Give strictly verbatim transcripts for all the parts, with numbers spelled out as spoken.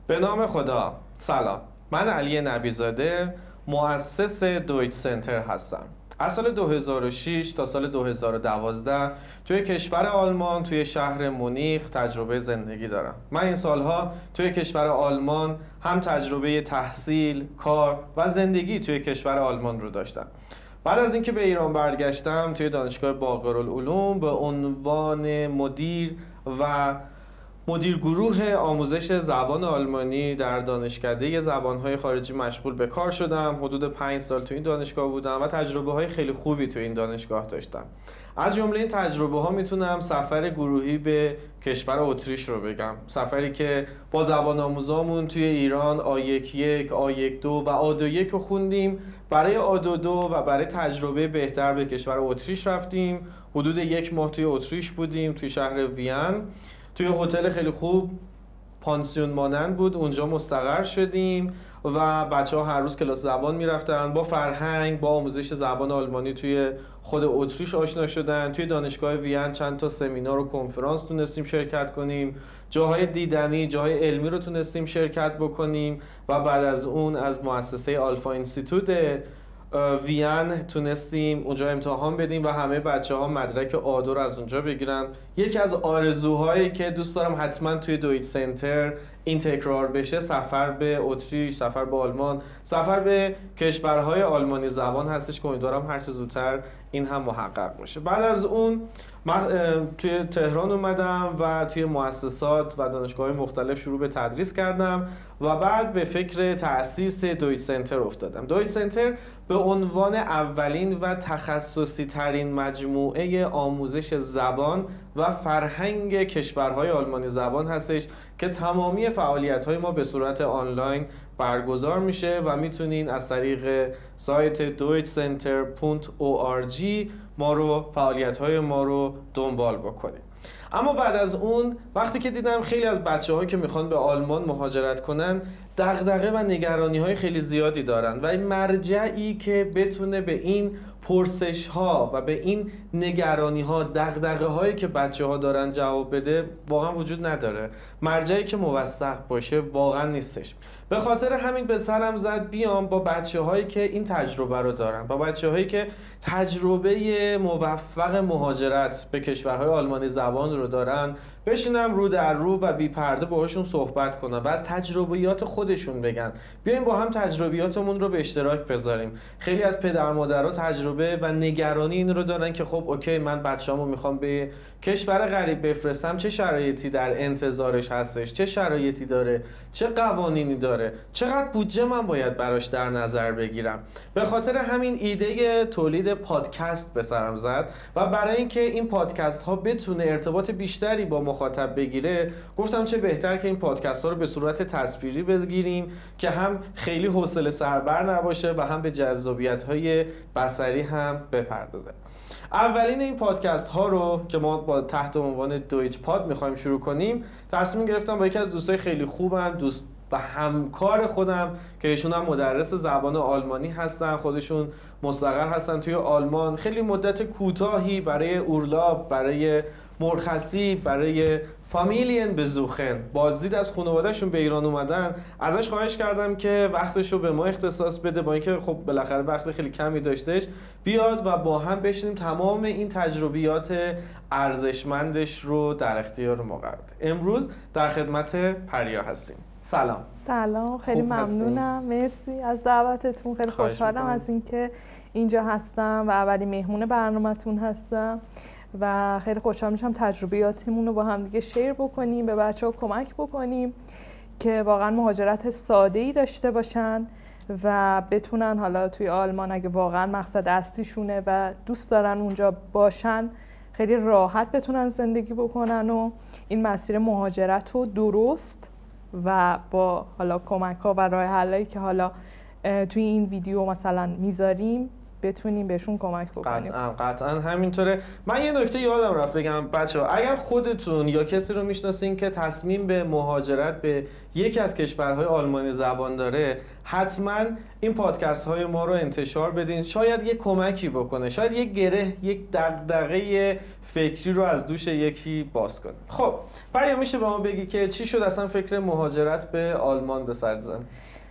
به نام خدا. سلام، من علی نبیزاده مؤسس دویچ سنتر هستم. از سال دو هزار و شش تا سال دو هزار و دوازده توی کشور آلمان توی شهر مونیخ تجربه زندگی دارم. من این سالها توی کشور آلمان هم تجربه تحصیل، کار و زندگی توی کشور آلمان رو داشتم. بعد از اینکه به ایران برگشتم توی دانشگاه باقرالعلوم به عنوان مدیر و مدیر گروه آموزش زبان آلمانی در دانشکده زبانهای خارجی مشغول به کار شدم. حدود پنج سال تو این دانشگاه بودم و تجربه های خیلی خوبی تو این دانشگاه داشتم. از جمله این تجربه ها میتونم سفر گروهی به کشور اتریش رو بگم. سفری که با زبان آموزامون توی ایران آ یک یک، آ یک دو و آ دو یک رو خوندیم. برای آ دو دو و برای تجربه بهتر به کشور اتریش رفتیم. حدود یک ماه توی اتریش بودیم، توی شهر وین. توی هتل خیلی خوب پانسیون مانند بود، اونجا مستقر شدیم و بچه‌ها هر روز کلاس زبان میرفتن، با فرهنگ، با آموزش زبان آلمانی توی خود اتریش آشنا شدن. توی دانشگاه وین چند تا سمینار و کنفرانس تونستیم شرکت کنیم، جاهای دیدنی، جاهای علمی رو تونستیم شرکت بکنیم و بعد از اون از مؤسسه آلفا اینستیتوت وین تونستیم اونجا امتحان بدیم و همه بچه ها مدرک آ دو رو از اونجا بگیرن. یکی از آرزوهایی که دوست دارم حتما توی دویچ سنتر این تکرار بشه سفر به اتریش، سفر به آلمان، سفر به کشورهای آلمانی زبان هستش که امیدوارم هر چه زودتر این هم محقق باشه. بعد از اون من توی تهران اومدم و توی مؤسسات و دانشگاه‌های مختلف شروع به تدریس کردم و بعد به فکر تأسیس دویچ سنتر افتادم. دویچ سنتر به عنوان اولین و تخصصی ترین مجموعه آموزش زبان و فرهنگ کشورهای آلمانی زبان هستش که تمامی فعالیت‌های ما به صورت آنلاین برگزار میشه و میتونین از طریق سایت دویچ سنتر دات او آر جی ما رو فعالیت‌های ما رو دنبال بکنید. اما بعد از اون وقتی که دیدم خیلی از بچه‌ها که میخوان به آلمان مهاجرت کنن دغدغه و نگرانی‌های خیلی زیادی دارن و این مرجعی که بتونه به این پرسش‌ها و به این نگرانی‌ها، دغدغه‌هایی که بچه‌ها دارن جواب بده واقعا وجود نداره. مرجعی که موثق باشه واقعا نیستش. به خاطر همین به سرم زد بیام با بچه‌هایی که این تجربه رو دارن، با بچه‌هایی که تجربه موفق مهاجرت به کشورهای آلمانی زبان رو دارن بشینم رو در رو و بی پرده باهاشون صحبت کنم و از تجربیات خودشون بگن. بیایم با هم تجربیاتمون رو به اشتراک بذاریم. خیلی از پدر مادرها تجربه و نگرانی این رو دارن که خب اوکی من بچه‌امو میخوام به کشور غریب بفرستم، چه شرایطی در انتظارش هستش، چه شرایطی داره، چه قوانینی داره، چقدر بودجه من باید براش در نظر بگیرم. به خاطر همین ایده تولید پادکست به سرم زد و برای اینکه این پادکست ها بتونه ارتباط بیشتری با مخاطب بگیره گفتم چه بهتر که این پادکست ها رو به صورت تصویری بگیریم که هم خیلی حوصله سربر نباشه و هم به جذابیت های بصری هم بپردازه. اولین این پادکست ها رو که ما با تحت عنوان دویچ پاد میخوایم شروع کنیم تصمیم گرفتم با یکی از دوستای خیلی خوبم، دوست و همکار خودم که ایشون هم مدرس زبان آلمانی هستن، خودشون مستقر هستن توی آلمان، خیلی مدت کوتاهی برای اورلاب، برای مرخصی، برای فامیلین بزوخن، بازدید از خانواده‌شون به ایران اومدن. ازش خواهش کردم که وقتش رو به ما اختصاص بده، با اینکه خب بالاخره وقت خیلی کمی داشتش، بیاد و با هم بشینیم تمام این تجربیات ارزشمندش رو در اختیار ما قرار بدیم. امروز در خدمت پریا هستیم. سلام. سلام، خیلی ممنونم، مرسی از دعوتتون. خیلی خوشحالم از اینکه اینجا هستم و اولین مهمون برنامه‌تون هستم و خیلی خوشحال میشم تجربیاتمون رو با هم دیگه شیر بکنیم، به بچه‌ها کمک بکنیم که واقعا مهاجرت ساده‌ای داشته باشن و بتونن حالا توی آلمان اگه واقعا مقصد اصلیشونه و دوست دارن اونجا باشن خیلی راحت بتونن زندگی بکنن و این مسیر مهاجرت رو درست و با حالا کمک‌ها و راه حلایی که حالا توی این ویدیو مثلا میذاریم بتونیم بهشون کمک بکنیم. قطعا قطعا همینطوره. من یه نکته یادم رفت بگم بچه‌ها، اگر خودتون یا کسی رو میشناسین که تصمیم به مهاجرت به یکی از کشورهای آلمانی زبان داره، حتما این پادکست های ما رو انتشار بدین، شاید یه کمکی بکنه، شاید یه گره، یک دغدغه فکری رو از دوش یکی باز کنه. خب برای میشه به ما بگی که چی شد اصلا فکر مهاجرت به آلمان به سر زد؟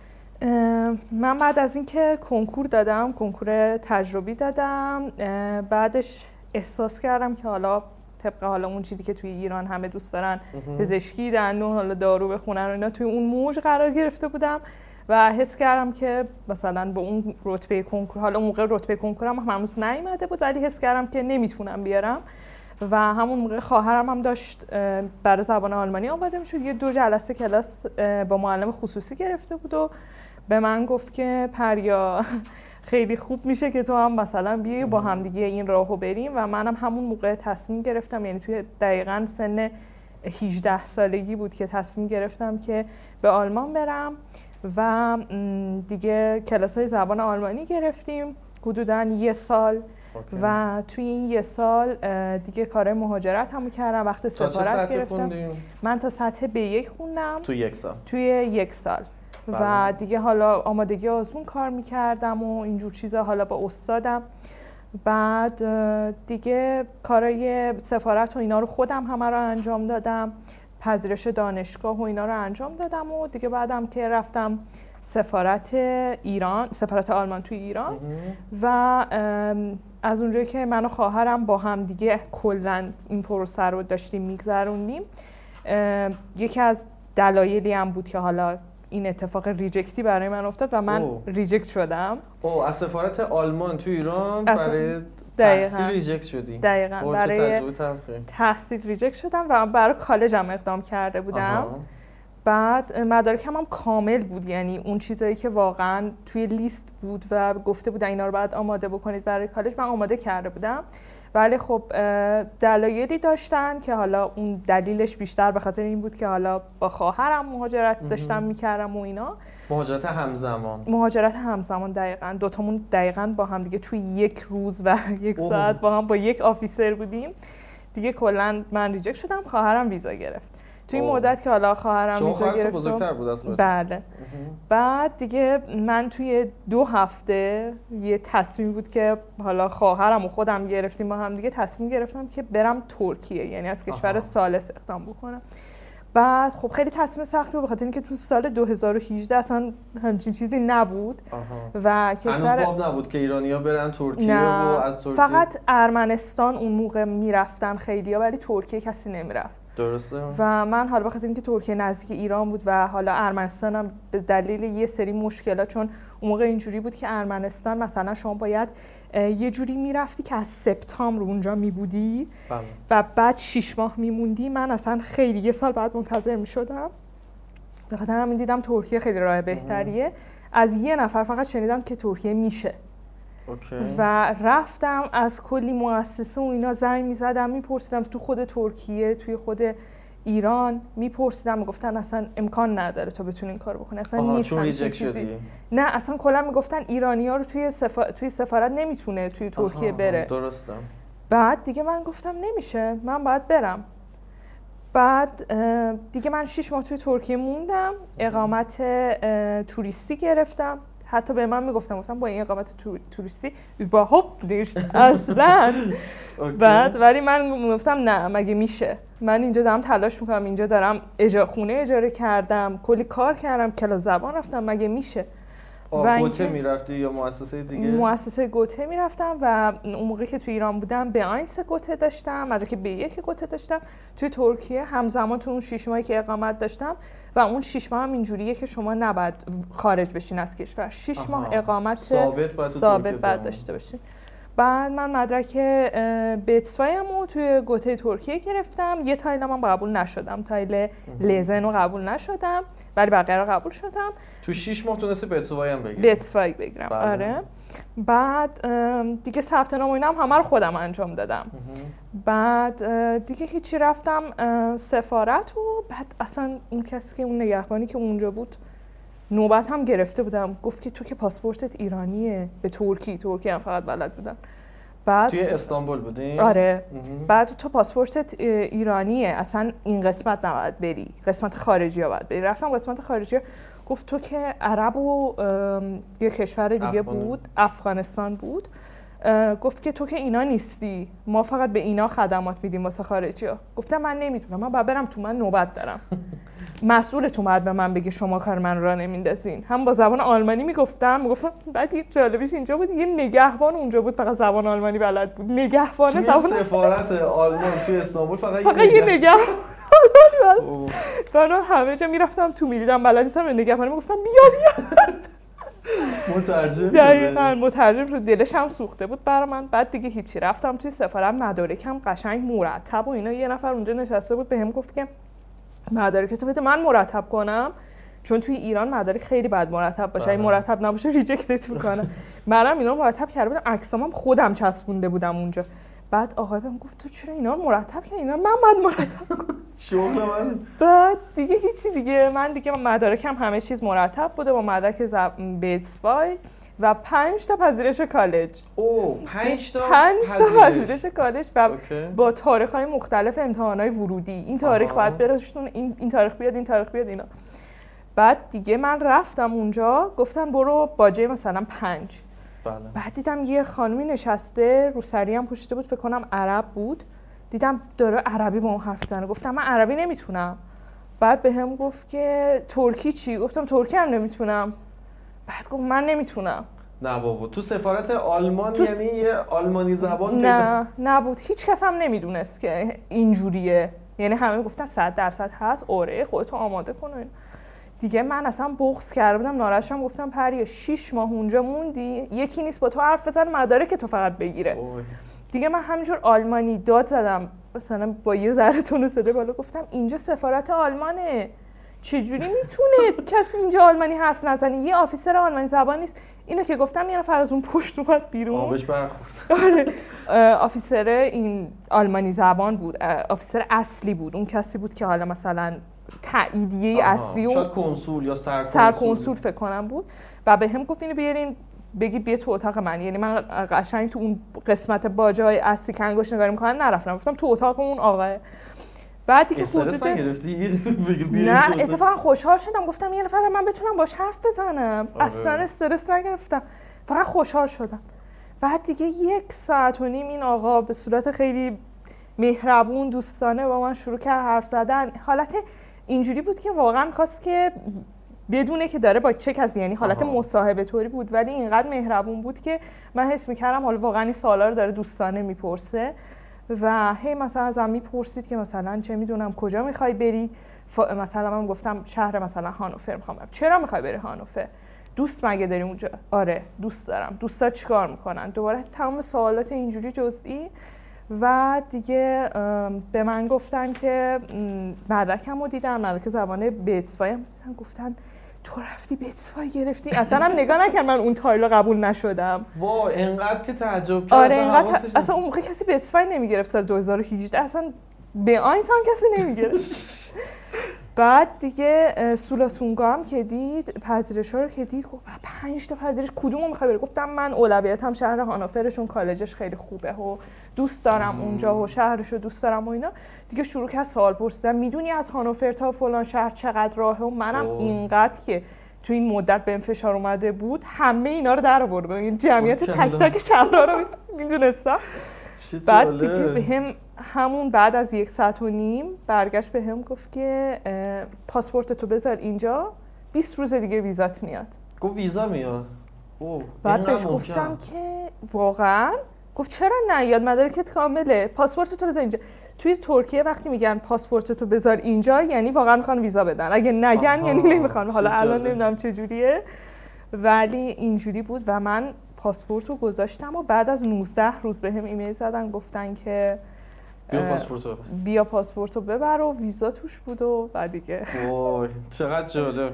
من بعد از اینکه کنکور دادم، کنکور تجربی دادم، بعدش احساس کردم که حالا طبق حالا اون چیزی که توی ایران همه دوست دارن، پزشکی، دندون، حالا دارو بخونن و اینا، توی اون موج قرار گرفته بودم و حس کردم که مثلا با اون رتبه کنکور، حالا موقع رتبه کنکورم هنوز نیومده بود ولی حس کردم که نمیتونم بیارم و همون موقع خواهرم هم داشت برای زبان آلمانی آماده میشد، یه دو جلسه کلاس با معلم خصوصی گرفته بود و به من گفت که پریا خیلی خوب میشه که تو هم مثلا بیای با هم دیگه این راهو بریم و منم همون موقع تصمیم گرفتم، یعنی توی دقیقاً سن هجده سالگی بود که تصمیم گرفتم که به آلمان برم و دیگه کلاس‌های زبان آلمانی گرفتیم حدوداً یه سال. اوکی. و توی این یه سال دیگه کار مهاجرت همو کردم، وقت سفارت گرفتم. خوندیم؟ من تا سطح بی یک خوندم. توی یک سال؟ توی یک سال. بله. و دیگه حالا آمادگی آزمون کار میکردم و اینجور چیزا، حالا با استادم. بعد دیگه کارای سفارت و اینا رو خودم همه رو انجام دادم، پذیرش دانشگاه و اینا رو انجام دادم و دیگه بعدم که رفتم سفارت ایران، سفارت آلمان توی ایران و از اونجایی که من و خواهرم با هم دیگه کلاً این پروسه رو داشتیم میگذروندیم، یکی از دلایلی هم بود که حالا این اتفاق ریجکتی برای من افتاد و من او. ریجکت شدم. او از سفارت آلمان تو ایران برای تحصیل ریجکت شدی؟ دقیقاً برای تحصیل ریجکت شدم و برای کالجم اقدام کرده بودم. آها. بعد مدارکم هم کامل بود، یعنی اون چیزایی که واقعاً توی لیست بود و گفته بودن اینا رو باید آماده بکنید برای کالج، من آماده کرده بودم. ولی خب دلایلی داشتن که حالا اون دلیلش بیشتر به خاطر این بود که حالا با خواهرم مهاجرت داشتم میکردم و اینا. مهاجرت همزمان مهاجرت همزمان دقیقاً، دوتامون دقیقاً با هم دیگه توی یک روز و یک اوه. ساعت با هم با یک آفیسر بودیم دیگه. کلاً من ریجکت شدم، خواهرم ویزا گرفت. توی این مدت که حالا خواهرم ویزا گرفت، بزرگتر بود از خودت؟ بله. بعد دیگه من توی دو هفته یه تصمیم بود که حالا خواهرم و خودم گرفتیم با هم دیگه، تصمیم گرفتم که برم ترکیه، یعنی از کشور ثالث اقدام بکنم. بعد خب خیلی تصمیم سختی بود بخاطر اینکه تو سال دو هزار و هجده اصلا همچین چیزی نبود. آها. و کشور هنوز باب نبود که ایرانی‌ها برن ترکیه نه. و از ترکیه فقط ارمنستان اون موقع میرفتن خیلی‌ها، ولی ترکیه کسی نمیرفت. درسته. و من حالا بخاطر اینکه ترکیه نزدیک ایران بود و حالا ارمنستان هم به دلیل یه سری مشکلات، چون اون موقع اینجوری بود که ارمنستان مثلا شما باید یه جوری میرفتی که از سپتامبر اونجا میبودی بله. و بعد شیش ماه میموندی. من اصلا خیلی یه سال بعد منتظر میشدم، به خاطر همین دیدم ترکیه خیلی راه بهتریه. اه. از یه نفر فقط شنیدم که ترکیه میشه. اوکی. و رفتم از کلی مؤسسه و اینا زنگ میزدم، میپرسیدم تو خود ترکیه، توی خود ایران میپرسیدم، میگفتن اصلا امکان نداره تو بتونی این کارو بکنی، اصلا نیست. چون ریجکت شدی؟ نه اصلا کلا میگفتن ایرانی‌ها رو توی سفا... توی سفارت نمیتونه توی ترکیه بره. درسته. بعد دیگه من گفتم نمیشه، من باید برم. بعد دیگه من شش ماه توی ترکیه موندم، اقامت توریستی گرفتم. حتی به من میگفتم گفتم با این اقامت توریستی با هوب نیست اصلا. بعد ولی من میگفتم نه مگه میشه، من اینجا دارم تلاش میکنم، اینجا دارم اجاره خونه اجاره کردم، کلی کار کردم، کلاس زبان رفتم، مگه میشه. و گوته میرفتی یا مؤسسه دیگه؟ مؤسسه گوته میرفتم و اون موقعی که توی ایران بودم به آینس گوته داشتم، مدرک بی یک گوته داشتم. توی ترکیه همزمان تو اون شش ماهی که اقامت داشتم و اون شش ماه هم اینجوریه که شما نباید خارج بشین از کشور، شش ماه اقامت ثابت باید, ثابت باید داشته باشین. بعد من مدرک بتسوایمو توی گوته ترکیه گرفتم. یه تایل من قبول نشدم، تایل لیزن رو قبول نشدم ولی بقیه رو قبول شدم. تو شش ماه تونستی بتسوای هم بگیری؟ بتسوای بگیرم بله. آره. بعد دیگه ثبت نام و اینا هم همه رو خودم انجام دادم. بعد دیگه هیچی، رفتم سفارت و بعد اصلا اون کسی که اون نگهبانی که اونجا بود نوبت هم گرفته بودم. گفت که تو که پاسپورتت ایرانیه. به ترکی ترکی هم فقط بلد بودم. بعد توی استانبول بودین؟ آره. بعد تو پاسپورتت ایرانیه، اصلا این قسمت نباید بری، قسمت خارجی ها باید بری. رفتم قسمت خارجی ها. گفت تو که عرب و یه کشور دیگه افغان. بود افغانستان بود. گفت که تو که اینا نیستی، ما فقط به اینا خدمات میدیم واسه خارجی ها. گفتم من نمیتونم، من باید برم تو، من نوبت دارم. مسئولتون باید به من بگه شما کار من را نمیندازین. هم با زبان آلمانی میگفتم میگفتم بعد یه جالبیش اینجا بود، یه نگهبان اونجا بود فقط زبان آلمانی بلد بود. نگهبان توی زبان سفارت آلمان توی استانبول فقط, فقط یه نگهبان آلمانی. بعد همه جا میرفتم تو میدیدم بلد نیستم، به نگهبان میگفتم بیا بیا. مترجم دقیقاً مترجم شد. دلش هم سوخته بود برای من. بعد دیگه هیچی، رفتم توی سفارت، مدارکم قشنگ مرتب و اینا. یه نفر اونجا نشسته بود بهم گفت که مدارکتو بده من مرتب کنم، چون توی ایران مدارک خیلی بد مرتب باشه، اگه مرتب نباشه ریجکتت میکنن. منم اینا مرتب کرده بودم، عکسام خودم چسبونده بودم اونجا. بعد آقای بهم گفت تو چرا اینا رو مرتب کردی؟ اینا من بعد مرتب کنم. شغل من. بعد دیگه هیچی دیگه، من دیگه مدارکم همه چیز مرتب بوده با مدرک زب... بیتسفای و پنج تا پذیرش کالج. اوه پنج تا پنج تا پذیرش کالج و اوکی. با تاریخ‌های مختلف امتحانات ورودی. این تاریخ باید برشتون، این این تاریخ بیاد، این تاریخ بیاد اینا. بعد دیگه من رفتم اونجا، گفتن برو باجه مثلا پنج. بله. بعد دیدم یه خانمی نشسته، روسری هم پوشیده بود، فکر کنم عرب بود. دیدم داره عربی با اون حرف می‌زنه. گفتم من عربی نمیتونم. بعد بهم گفت که ترکی چی؟ گفتم ترکی هم نمیتونم. بعد گفت من نمیتونم. نه بابا تو سفارت آلمان تو یعنی یه آلمانی زبان نه نبود، هیچ کس هم نمیدونست که اینجوریه. یعنی همه گفتن صد درصد هست، اوره خودتو آماده کن. دیگه من اصلا بغض کرده بودم، ناراحت شدم. گفتم پری شش ماه اونجا موندی، یکی نیست با تو حرف بزنه مدارک تو فقط بگیره. اوه. دیگه من همینجور آلمانی داد زدم، مثلا با یه ذره تون و صدا بالا گفتم اینجا سفارت آلمانه، چجوری میتونه کسی اینجا آلمانی حرف نزنه؟ یه آفیسر آلمانی زبان نیست؟ اینو که گفتم یه نفر از اون پشت اومد بیرون. آبش برخورد. آره آفیسر این آلمانی زبان بود، آفیسر اصلی بود، اون کسی بود که حالا مثلا تاییدیه اصلی و شاید کنسول یا سرکنسول سرکنسول فکر کنم بود. و به هم گفت اینو بیارین بگی بیا تو اتاق من. یعنی من قشنگ تو اون قسمت باجای اصلی که انگشت نگاری میکنن نرفتم، گفتم تو اتاق اون آقا. بعد دیگه استرس نگرفتی؟ بگی بیا نه اتفاقا خوشحال شدم، گفتم یه نفر من بتونم باش حرف بزنم. آره. اصلا استرس نگرفتم، فقط خوشحال شدم. بعد دیگه یک ساعت و نیم این آقا به صورت خیلی مهربون دوستانه با من شروع کرد حرف زدن. حالت اینجوری بود که واقعا می‌خواست که بدونه که داره با چه کسی، یعنی حالت مصاحبه طوری بود، ولی اینقدر مهربون بود که من حس می‌کردم حالا واقعا این سوالا رو داره دوستانه میپرسه. و هی مثلا ازم میپرسید که مثلا چه میدونم کجا میخوای بری. ف... مثلا من گفتم شهر مثلا هانوفر میخوام برم. چرا میخوای بری هانوفر؟ دوست مگه داری اونجا؟ آره دوست دارم. دوستا چیکار میکنن؟ دوباره تمام سوالات اینجوری جزئی. و دیگه به من گفتن که مدرکمو دیدم، مدرک زبان بیتسفای هم دیدن، گفتن تو رفتی بیتسفای گرفتی؟ اصلا هم نگاه نکرد من اون تایلو قبول نشدم. وا اینقدر که تعجب کرد. آره اینقدر اصلا اون موقع کسی بیتسفای نمیگرفت، سال دو هزار و هجده اصلا به آینس هم کسی نمیگرفت. بعد دیگه سولاسونگا هم که دید، پذیرش‌ها رو که دید، گفت پنج تا پذیرش کدومو می‌خوای بری؟ گفتم من اولویتم شهر هانوفرشون، کالجش خیلی خوبه و دوست دارم اونجا و شهرشو دوست دارم و اینا. دیگه شروع کرد سوال پرسیدن، میدونی از هانوفر تا فلان شهر چقدر راهه؟ و منم اوه. اینقدر که تو این مدت بهم فشار اومده بود همه اینا رو در آوردم، این جمعیت تک تک شهرها رو میدونستم. بعد دیگه بهم همون بعد از یک ساعت و نیم برگشت بهم گفت که پاسپورت تو بذار اینجا، بیست روز دیگه ویزات میاد. گفت ویزا میاد؟ اوه. بعد بهش گفتم که واقعا؟ گفت چرا نیاد، مدارکت کامله، پاسپورت تو بذار اینجا. توی ترکیه وقتی میگن پاسپورت تو بذار اینجا یعنی واقعا میخوان ویزا بدن، اگه نگن یعنی نمیخوان. حالا الان نمیدونم چه جوریه ولی اینجوری بود. و من پاسپورت رو گذاشتم و بعد از نوزده روز بهم ایمیل زدن گفتن که بیا پاسپورتو بیا پاسپورتو ببر و ویزا توش بود و بعد دیگه. وای چقدر جالب.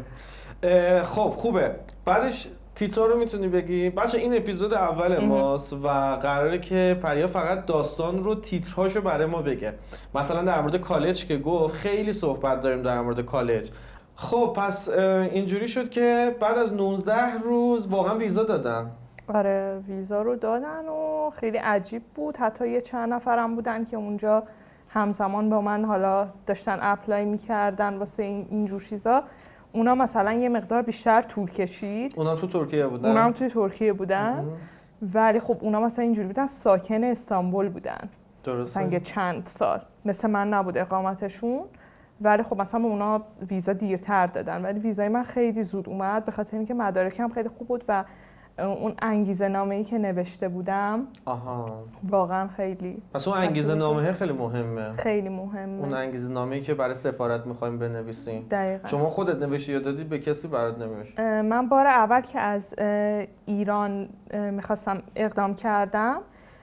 خب خوبه. بعدش تیتر رو میتونی بگی؟ بچه این اپیزود اول ماست و قراره که پریا فقط داستان رو تیترهاشو برای ما بگه. مثلا در مورد کالج که گفت خیلی صحبت داریم در مورد کالج، خب پس اینجوری شد که بعد از نوزده روز واقعا ویزا دادن. آره ویزا رو دادن و خیلی عجیب بود. حتی یه چند نفرم بودن که اونجا همزمان با من حالا داشتن اپلای میکردن واسه این اینجور چیزا. اونا مثلا یه مقدار بیشتر طول کشید. اونا تو ترکیه بودن؟ اونا هم توی ترکیه بودن. ولی خب اونا مثلا اینجوری بودن ساکن استانبول بودن. درسته. مثلا چند سال. مثل من نبود اقامتشون. ولی خب مثلا اونا ویزا دیرتر دادن. ولی ویزای من خیلی زود اومد به خاطر اینکه مدارکم خیلی خوب بود و اون انگیزه نامه‌ای که نوشته بودم آها واقعا خیلی. پس اون انگیزه نامه خیلی مهمه. خیلی مهمه. اون انگیزه نامه‌ای که برای سفارت می‌خوایم بنویسیم. دقیقاً. شما خودت نوشتی یا دادی به کسی برات نوشت؟ من بار اول که از ایران می‌خواستم اقدام کردم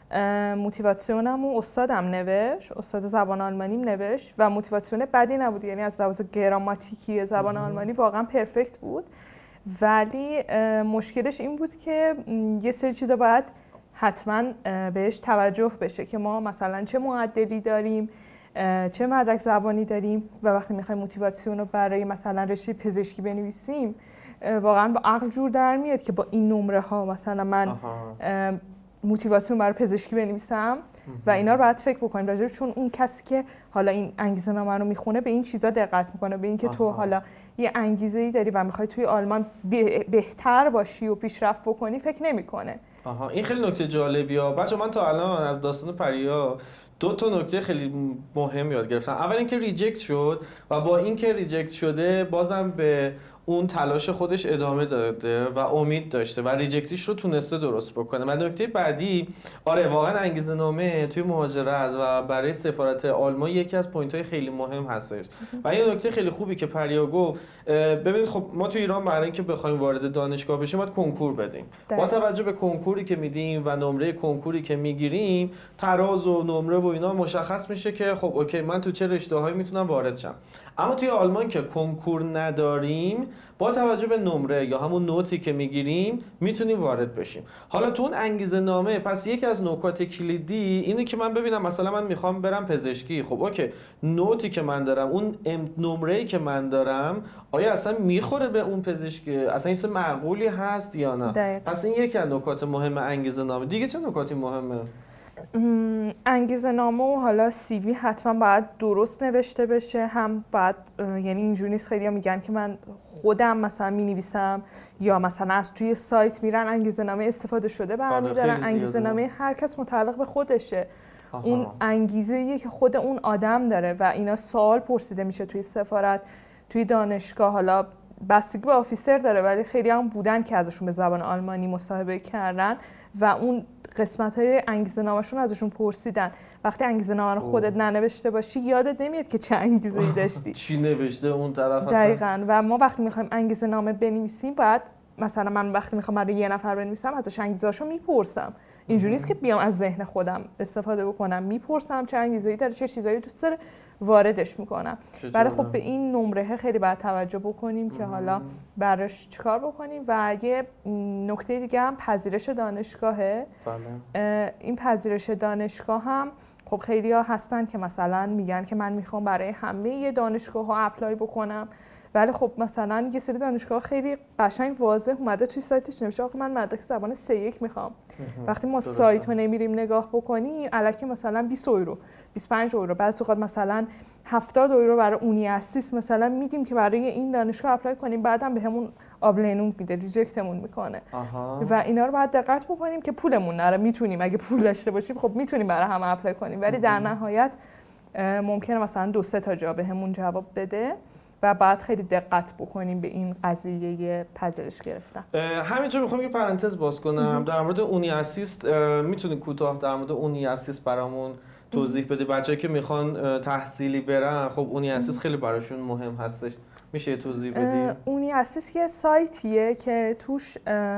موتیواسیونم و استادم نوشت، استاد زبان آلمانیم نوشت و موتیواسیون بدی نبود، یعنی از لحاظ گراماتیکی زبان آلمانی واقعا پرفکت بود. ولی مشکلش این بود که یه سری چیزا باید حتما بهش توجه بشه که ما مثلا چه معدلی داریم، چه مدرک زبانی داریم و وقتی میخوایم موتیواسیون رو برای مثلا رشته پزشکی بنویسیم واقعا با عقل جور در میاد که با این نمره ها مثلا من آها. موتیواسیون برای پزشکی بنویسم و اینا رو باید فکر بکنیم راجع چون اون کسی که حالا این انگیزه نامه رو میخونه به این چیزا دقت میکنه، به اینکه تو حالا یه انگیزه‌ای داری و میخوای توی آلمان بهتر باشی و پیشرفت بکنی فکر نمیکنه. آها این خیلی نکته جالبیه. بچه من تا الان از داستان پریا دو تا نکته خیلی مهم یاد گرفتم. اول اینکه ریجکت شد و با اینکه ریجکت شده بازم به اون تلاش خودش ادامه داده و امید داشته و ریجکتیش رو تونسته درست بکنه. و نکته بعدی آره واقعا انگیزه نامه توی مهاجرت و برای سفارت آلمان یکی از پوینت‌های خیلی مهم هستش. و یه نکته خیلی خوبی که پریا گفت ببینید خب ما توی ایران برای اینکه بخوایم وارد دانشگاه بشیم باید کنکور بدیم. با توجه به کنکوری که میدیم و نمره کنکوری که میگیریم تراز و نمره و اینا مشخص میشه که خب اوکی من تو چه رشته‌هایی میتونم وارد شم. اما توی آلمان که کنکور نداریم با توجه به نمره یا همون نوتی که میگیریم میتونیم وارد بشیم. حالا تو اون انگیزه نامه پس یکی از نکات کلیدی اینه که من ببینم مثلا من میخوام برم پزشکی، خب اوکی نوتی که من دارم اون نمره‌ای که من دارم آیا اصلا میخوره به اون پزشکی، اصلا این چیز معقولی هست یا نه؟ دقیقا. پس این یکی از نکات مهم انگیزه نامه. دیگه چه نکاتی مهمه؟ انگیزه نامه و حالا سی وی حتما باید درست نوشته بشه، هم باید یعنی اینجوری نیست خیلی‌ها میگن که من خودم مثلا می‌نویسم یا مثلا از توی سایت میرن انگیزه نامه استفاده شده برمی‌دارن. انگیزه نامه هر کس متعلق به خودشه. آها. اون انگیزه‌ایه که خود اون آدم داره و اینا سوال پرسیده میشه توی سفارت، توی دانشگاه، حالا بستگی به آفیسر داره ولی خیلی هم بودن که ازشون به زبان آلمانی مصاحبه کردن و اون قسمت‌های انگیزه نامه‌شون ازشون پرسیدن. وقتی انگیزه نامه رو خودت ننوشته باشی یادت نمیاد که چه انگیزه‌ای داشتی. چی نوشته اون طرف اصلا. دقیقاً. و ما وقتی می‌خوایم انگیزه نامه بنویسیم باید مثلا من وقتی می‌خوام برای یه نفر بنویسم ازش انگیزه‌اشو میپرسم. اینجوری نیست که بیام از ذهن خودم استفاده بکنم، میپرسم چه انگیزه‌ای داره، چه چیزایی دوست داره، واردش میکنم. ولی خب به این نمره خیلی باید توجه بکنیم که حالا براش چیکار بکنیم. و یه نکته دیگه هم پذیرش دانشگاهه. بله. این پذیرش دانشگاه هم خب خیلی ها هستن که مثلا میگن که من میخوام برای همه دانشگاه ها اپلای بکنم ولی خب مثلا یه سری دانشگاه خیلی قشنگ واضح اومده توی سایتش نوشته آخه من مدرک زبان سه یک میخوام. وقتی ما سایت رو نمیریم نگاه بکنیم الکی مثلا بیست یورو، بیست و پنج یورو، بعضی اوقات مثلا هفتاد یورو برای اونی اسیس مثلا میدیم که برای این دانشگاه اپلای کنیم، بعدم بهمون آبلینونگ میده، ریجکتمون میکنه. آها. و اینا رو باید دقت بکنیم که پولمون نره. میتونیم اگه پول داشته باشیم خب میتونیم برای همه اپلای کنیم ولی در نهایت ممکنه مثلا دو سه تا جا بهمون جواب بده و بعد خیلی دقت بکنیم به این قضیه پذیرش گرفتن. همینجا میخوام یه پرانتز باز کنم در مورد اونی اسیست. میتونی کوتاه در مورد اونی اسیست برامون توضیح بده؟ بچه‌ای که میخوان تحصیلی برن خب اونی اسیست خیلی براشون مهم هستش، میشه توضیح بدی؟ اونی اسیست یه سایتیه که توش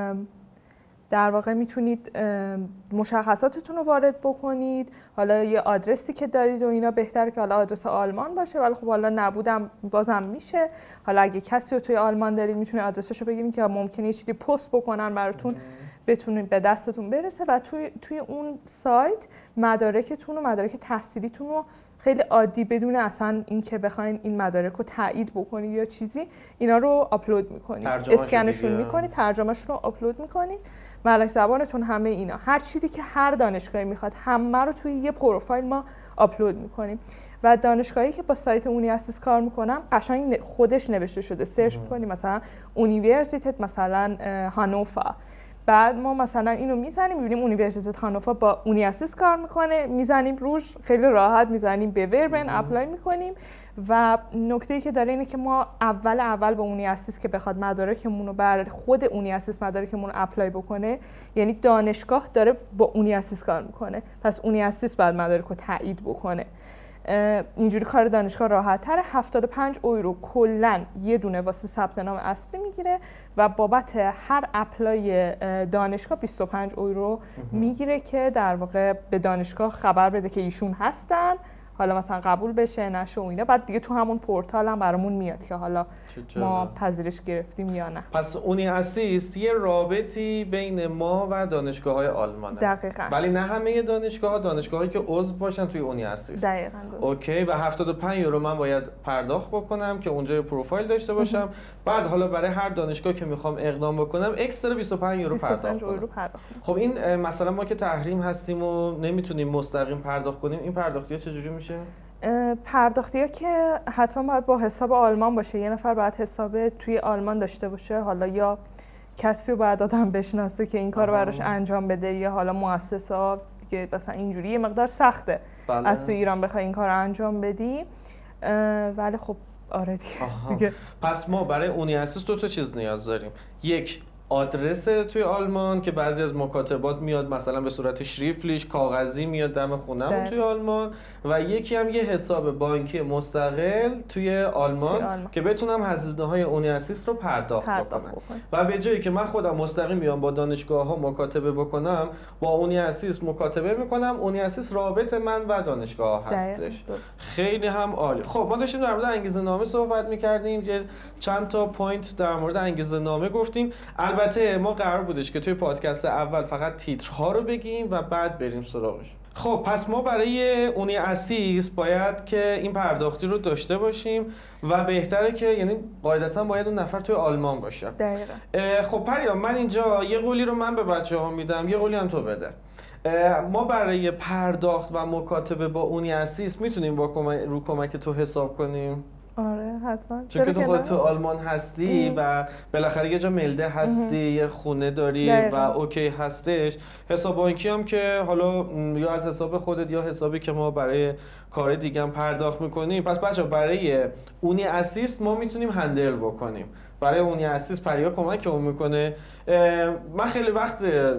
در واقع میتونید مشخصاتتون رو وارد بکنید، حالا یه آدرسی که دارید و اینا بهتره که حالا آدرس آلمان باشه ولی خب حالا نبودم بازم میشه. حالا اگه کسی رو توی آلمان دارید میتونید آدرسش رو بگیرید که ممکنه یه چیزی پست بکنن براتون بتونید به دستتون برسه و توی توی اون سایت مدارکتون و مدارک تحصیلیتون رو خیلی عادی بدون اصلا اینکه بخواین این مدارک رو تایید بکنید یا چیزی، اینا رو آپلود میکنید، اسکنشون میکنید، ترجمهشون رو آپلود میکنید، ملک زبانتون، همه اینا، هر چیزی که هر دانشگاهی میخواد همه رو توی یه پروفایل ما آپلود میکنیم. و دانشگاهی که با سایت اونیاسیس کار میکنم قشنگ خودش نوشته شده، سرچ میکنیم مثلا اونیورسیتت مثلا هانوفا، بعد ما مثلا اینو میزنیم میبینیم اونیورسیتت هانوفا با اونیاسیس کار میکنه، میزنیم روش، خیلی راحت میزنیم به وربن اپلای میکنیم. و نکته‌ای که داره اینه که ما اول اول با اونیاسیس که بخواد مدارکمون رو بر خود اونیاسیس مدارکمون رو اپلای بکنه، یعنی دانشگاه داره با اونیاسیس کار میکنه، پس اونیاسیس بعد مدارک رو تایید بکنه. اینجوری کار دانشگاه راحت تره. هفتاد و پنج یورو کلن یه دونه واسه ثبت نام اصلی میگیره و بابت هر اپلای دانشگاه بیست و پنج یورو میگیره که در واقع به دانشگاه خبر بده که ایشون هستن، حالا مثلا قبول بشه نشه و اینا، بعد دیگه تو همون پورتال هم برامون میاد که حالا ما پذیرش گرفتیم یا نه. پس اونیاسیس یه رابطی بین ما و دانشگاه‌های آلمانه. دقیقاً. ولی نه همه دانشگاه‌ها، دانشگاهایی که عضو باشن توی اونیاسیس. دقیقاً. اوکی. و هفتاد و پنج یورو من باید پرداخت بکنم که اونجا پروفایل داشته باشم. بعد حالا برای هر دانشگاه که میخوام اقدام بکنم اکسترا بیست و پنج یورو پرداخت کنم. خب این مثلا ما که تحریم هستیم و نمیتونیم مستقیم پرداخت کنیم، این پرداختی‌ها چجوری میشه؟ پرداختی‌ها که حتما باید با حساب آلمان باشه، یه نفر باید حساب توی آلمان داشته باشه، حالا یا کسی رو باید آدم بشناسه که این کار رو براش انجام بده، یا حالا مؤسسه‌ها دیگه مثلا اینجوری یه مقدار سخته بله. از تو ایران بخوای این کار رو انجام بدی، ولی خب آره دیگه. پس ما برای اونیاسیس دو تا چیز نیاز داریم، یک آدرس توی آلمان که بعضی از مکاتبات میاد مثلا به صورت شریفلیش کاغذی میاد دم خونمون توی آلمان، و یکی هم یه حساب بانکی مستقل توی آلمان, توی آلمان. که بتونم هزینه‌های اونیاسیس رو پرداخت, پرداخت بکنم بکن. و به جایی که من خودم مستقیم میام با دانشگاه‌ها مکاتبه بکنم، با اونیاسیس مکاتبه میکنم، اونیاسیس رابط من و دانشگاه هستش. خیلی هم عالی. خب ما داشتیم در مورد انگیزه نامه صحبت می‌کردیم، یه چند تا پوینت در مورد انگیزه نامه گفتیم. البته ما قرار بودش که توی پادکست اول فقط تیترها رو بگیم و بعد بریم سراغش. خب پس ما برای اونیاسیس باید که این پرداختی رو داشته باشیم و بهتره که یعنی قاعدتا باید اون نفر توی آلمان باشه. دقیقاً. خب پریام، من اینجا یه قولی رو من به بچه‌ها میدم، یه قولی هم تو بده. ما برای پرداخت و مکاتبه با اونیاسیس میتونیم با کمک رو کمک تو حساب کنیم؟ آره حتما، چون که تو خودت تو آلمان هستی ام. و بالاخره یه جا ملده هستی، یه خونه داری دقیقا. و اوکی هستش. حساب بانکی هم که حالا یا از حساب خودت یا حسابی که ما برای کار دیگه هم پرداخت میکنیم. پس بچه برای اونیاسیس ما میتونیم هندل بکنیم. برای اونیاسیس پریا کمکمون میکنه. من خیلی وقت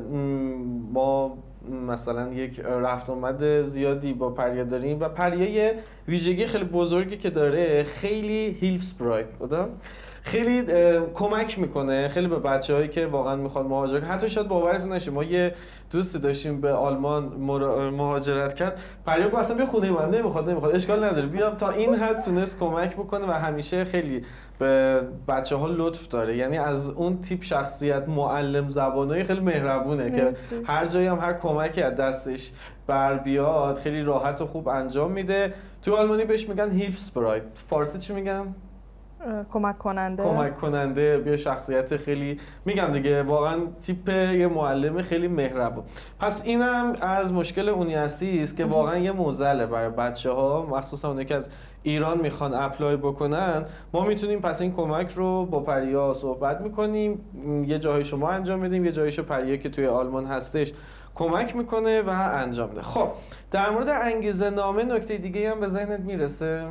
ما مثلا یک رفت آمد زیادی با پریا داریم و پریا یه ویژگی خیلی بزرگی که داره، خیلی هیلفسبرایت بودم، خیلی کمک میکنه خیلی به بچه‌هایی که واقعا میخواد مهاجرت. حتی شاید باورتون نشه ما یه دوستی داشتیم به آلمان مهاجرت کرد، پریا گفت اصلا بیا خونه من، نمیخواد نمیخواد اشکال نداره بیا، تا این حد تونست کمک بکنه و همیشه خیلی به بچه‌ها لطف داره. یعنی از اون تیپ شخصیت معلم زبانای خیلی مهربونه که هر جایی هم هر کمکی از دستش بر بیاد خیلی راحت و خوب انجام میده. تو آلمانی بهش میگن هیلفسبرایت، فارسی چی میگن؟ کمک کننده. کمک کننده. یه شخصیت خیلی میگم دیگه واقعا تیپ یه معلم خیلی مهربون. پس اینم از مشکل اونیاسیس که واقعا یه معضله برای بچه‌ها، مخصوصا اونایی که از ایران میخوان اپلای بکنن. ما میتونیم پس این کمک رو با پریا صحبت میکنیم، یه جایی شما انجام بدیم، یه جاییشو پریا که توی آلمان هستش کمک میکنه و انجام میده. خب در مورد انگیزه نامه نکته دیگه هم به ذهنت میرسه؟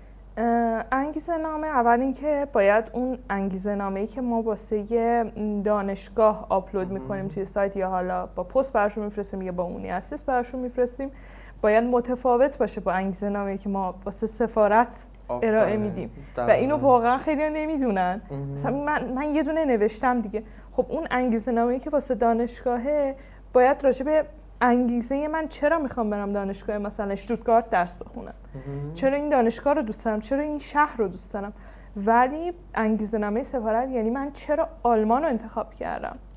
انگیزه نامه اول اینکه باید اون انگیزه نامه‌ای که ما واسه دانشگاه آپلود میکنیم توی سایت یا حالا با پست براشون میفرستیم یا با اونیاسیس براشون میفرستیم باید متفاوت باشه با انگیزه نامه‌ای که ما واسه سفارت ارائه میدیم و اینو واقعا خیلی‌ها نمیدونن. مثلا من من یه دونه نوشتم دیگه، خب اون انگیزه نامه‌ای که واسه دانشگاهه باید راجع به انگیزه من چرا میخوام برم دانشگاه مثلا اشتوتگارت درس بخونم، چرا این دانشگاه رو دوست دارم، چرا این شهر رو دوست دارم. ولی انگیزه نامه سفارت یعنی من چرا آلمان رو انتخاب کردم.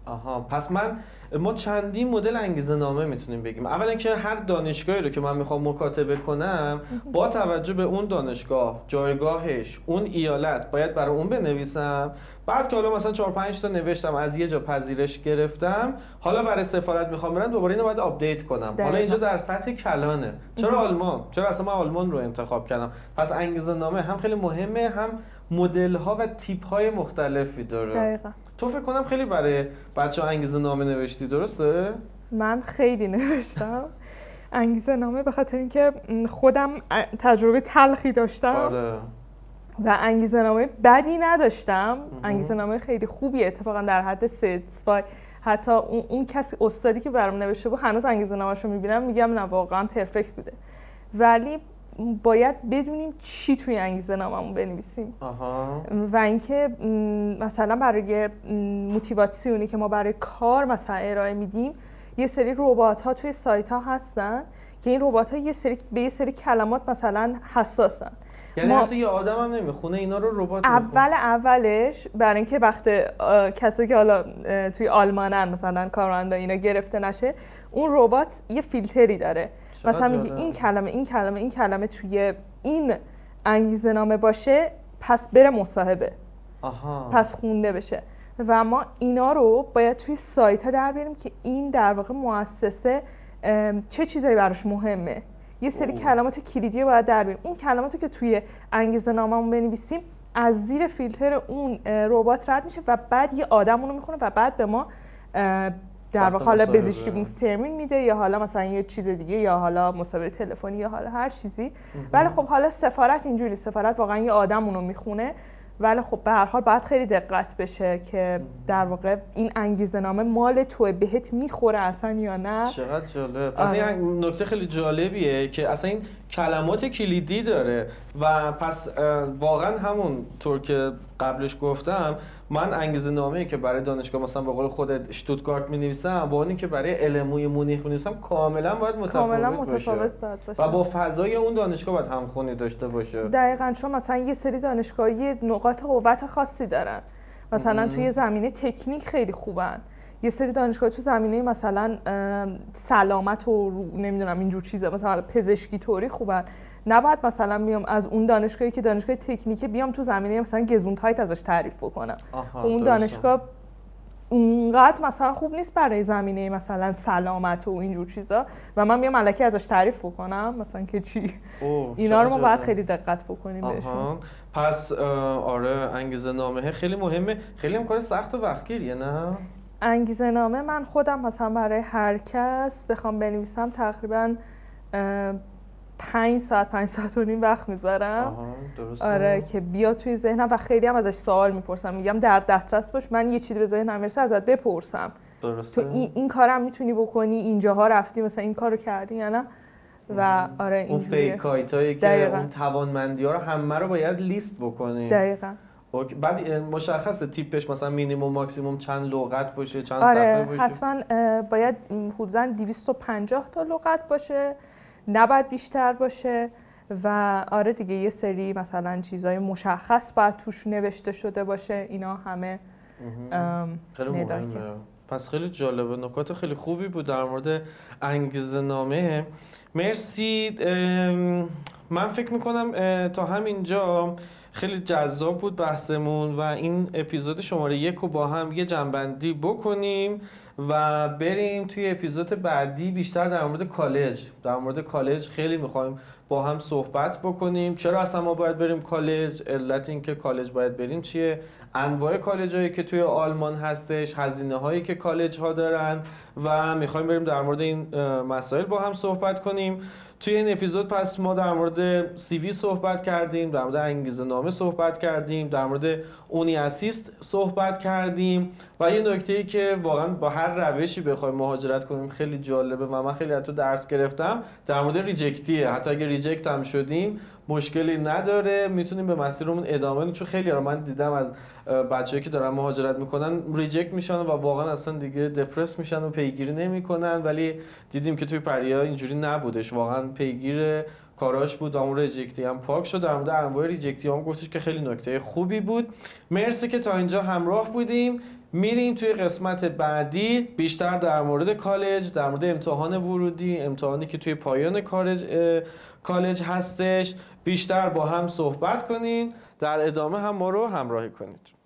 آها، پس من ما چندین مدل انگیزه نامه میتونیم بگیم. اولا که هر دانشگاهی رو که من میخوام مکاتبه کنم با توجه به اون دانشگاه، جایگاهش، اون ایالت باید برای اون بنویسم. بعد که حالا مثلا چهار پنج تا نوشتم، از یه جا پذیرش گرفتم، حالا برای سفارت میخوام برم دوباره اینو باید آپدیت کنم. دقیقا. حالا اینجا در سطح کلانه. چرا آلمان؟ چرا اصلا من آلمان رو انتخاب کردم؟ پس انگیزه نامه هم خیلی مهمه، هم مدل ها و تیپ های مختلفی داره. دقیقاً. تو فکر کنم خیلی برای بچه‌ها انگیزه نامه نوشتی، درسته؟ من خیلی نوشتم انگیزه نامه، به خاطر اینکه خودم تجربه تلخی داشتم. آره. و انگیزه نامه بدی نداشتم. انگیزه نامه خیلی خوبیه اتفاقا، در حد سیتسفای. حتی اون, اون کسی استادی که برام نوشته بود هنوز انگیزه نامه‌شو میبینم میگم نه واقعا پرفکت بوده. ولی باید بدونیم چی توی انگیزه ناممون بنویسیم. آها. و اینکه مثلا برای موتیواسیونی که ما برای کار مثلا ارائه میدیم، یه سری ربات ها توی سایت ها هستن که این ربات ها یه سری به یه سری کلمات مثلا حساسن. یعنی حتی یه آدم هم نمیخونه اینا رو ربات میخونه؟ اول اولش برای اینکه وقت کسایی که حالا توی آلمانن مثلا کارمندا اینا گرفته نشه، اون ربات یه فیلتری داره. مثلا میگه این کلمه این کلمه این کلمه توی این انگیزه نامه باشه، پس بره مصاحبه. آها. پس خونده بشه. و ما اینا رو باید توی سایت ها در بیاریم که این در واقع مؤسسه چه چیزایی براش مهمه. یه سری اوه. کلمات کلیدی رو باید در بیاریم. اون کلماتی که توی انگیزه ناممون بنویسیم از زیر فیلتر اون ربات رد میشه و بعد یه آدم اونو میخونه و بعد به ما در واقع حالا بزیشتیگونسترمین میده، یا حالا مثلا یه چیز دیگه، یا حالا مصاحبه تلفنی، یا حالا هر چیزی. ولی خب حالا سفارت اینجوری، سفارت واقعا یه آدم اونو میخونه. ولی خب به هر حال باید خیلی دقت بشه که در واقع این انگیزه نامه مال توه، بهت میخوره اصلا یا نه. چقدر جالب. پس این نکته خیلی جالبیه که اصلا این کلمات کلیدی داره و پس واقعا همون طور که قبلش گفتم، من انگیزه نامه‌ای که برای دانشگاه مثلا به قول خودت اشتوتگارت می‌نویسم با اونی که برای الموی مونیخ می‌نویسم کاملا باید متفاوت کاملا باشه. متفاوت باید باشه و با فضای اون دانشگاه باید همخونی داشته باشه. دقیقاً. چون مثلا یه سری دانشگاهی نقاط قوت خاصی دارن، مثلا ام. توی زمینه تکنیک خیلی خوبن. یه سری دانشگاه تو زمینه مثلا سلامت و نمیدونم اینجور چیزا، مثلا پزشکی طوری خوبن. نباید مثلا بیام از اون دانشگاهی که دانشگاه تکنیکی بیام تو زمینه مثلا گزونتایت ازش تعریف بکنم. اون دانشگاه اونقدر مثلا خوب نیست برای زمینه مثلا سلامت و اینجور چیزا و من بیام الکی ازش تعریف بکنم مثلا که چی. اینا رو ما باید خیلی دقت بکنیم بهشون. پس آره انگیزه نامه خیلی مهمه. خیلی هم کار سخت و وقتگیریه نه؟ انگیزه نامه من خودم مثلا برای هر کس بخوام بنویسم تقریبا پنج ساعت پنج ساعت و نیم وقت میذارم. آره که بیا توی ذهنم و خیلی هم ازش سوال میپرسم، میگم در دسترس باش، من یه چیزی به ذهنم میرسه ازت بپرسم. درسته. تو این, این کارم میتونی بکنی، اینجاها رفتی مثلا این کارو کردی یا نه. و آره این اون فیکایتایی که اون توانمندی ها رو همه رو باید لیست بکنی. دقیقاً. اوکی. بعد مشخصه تیپش مثلا مینیمم ماکسیمم چند لغت باشه، چند آره صفحه باشه؟ حتما باید حدوداً دویست و پنجاه تا لغت باشه، نباید بیشتر باشه. و آره دیگه یه سری مثلا چیزای مشخص باید توش نوشته شده باشه. اینا همه خیلی مهمه. پس خیلی جالبه، نکات خیلی خوبی بود در مورد انگیزه نامه. مرسی. من فکر میکنم تا همینجا خیلی جذاب بود بحثمون و این اپیزود شماره یک رو با هم یه جنبندی بکنیم و بریم توی اپیزود بعدی بیشتر در مورد کالج. در مورد کالج خیلی میخوایم با هم صحبت بکنیم. چرا اصلا ما باید بریم کالج؟ علت این که کالج باید بریم چیه؟ انواع کالج هایی که توی آلمان هستش، هزینه هایی که کالج ها دارن و میخوایم بریم در مورد این مسائل با هم صحبت کنیم. توی این اپیزود پس ما در مورد سی وی صحبت کردیم، در مورد انگیزه نامه صحبت کردیم، در مورد اونی اسیست صحبت کردیم و یه نکته‌ای که واقعا با هر روشی بخوایم مهاجرت کنیم خیلی جالبه و من خیلی از تو درس گرفتم در مورد ریجکتیه. حتی اگه ریجکت هم شدیم مشکلی نداره، میتونیم به مسیرمون ادامه بدیم. چون خیلی رو من دیدم از بچه‌ای که دارن مهاجرت میکنن ریجکت میشن و واقعا اصلا دیگه دپرس میشن و پیگیری نمیکنن، ولی دیدیم که توی پریا اینجوری نبودش. واقعا پیگیر کاراش بود، همون ریجکتی هم پاک شد. در مورد انواع ریجکتی هم گفتش که خیلی نکته خوبی بود. مرسی که تا اینجا همراه بودیم. میریم توی قسمت بعدی بیشتر در مورد کالج، در مورد امتحان ورودی، امتحانی که توی پایان کالج کالج هستش بیشتر با هم صحبت کنین. در ادامه هم ما رو همراهی کنید.